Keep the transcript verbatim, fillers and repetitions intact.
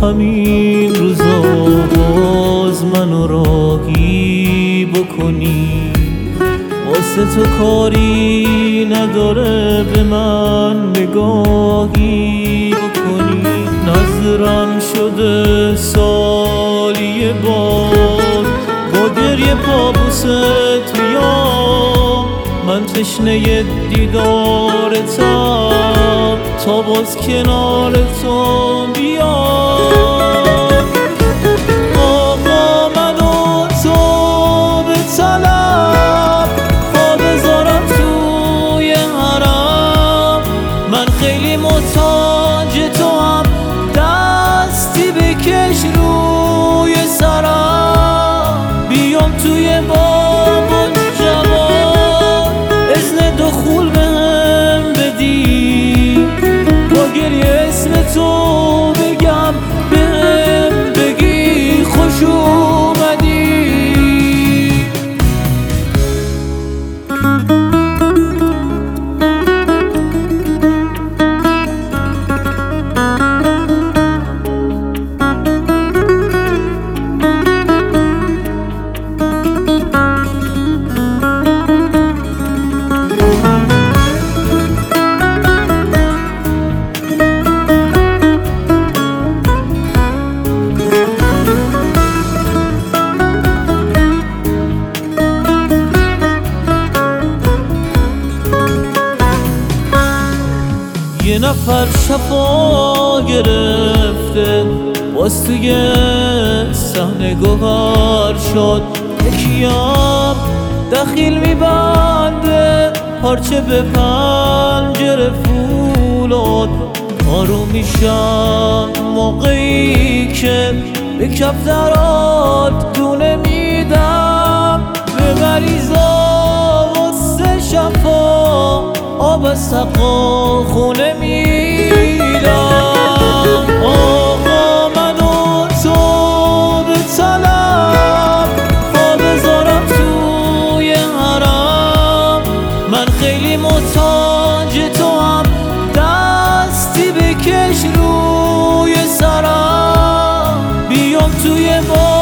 همین روزا باز منو راهی بکنی. واسه تو کاری نداره به من نگاهی بکنی. نظرم شده سالی باد با گریه پابوست میام. من تشنه دیدارتم تا باز کنار تو بیام. آقا منو تو به طلب پا بذارم توی حرم. من خیلی محتاج تو هم دستی بکش روی سرم. بیام توی بابون جوان اذن دخول بهم بدی. با گریه اسم تو بگم بهم بگی خوش اومدی. یه نفر شفا گرفته باز توی صحنه گوهر شد. یکیم دخیل میبنده پارچه به پنجره فولاد. آروم میشم موقعی که به کفترات دونه میدم. به مریضا واسه شفا آب از سقا خونه میدم. آقا منو تو به طلب پا بذارم توی حرم. من خیلی محتاج تو هم دستی بکش روی سرم. بیام توی با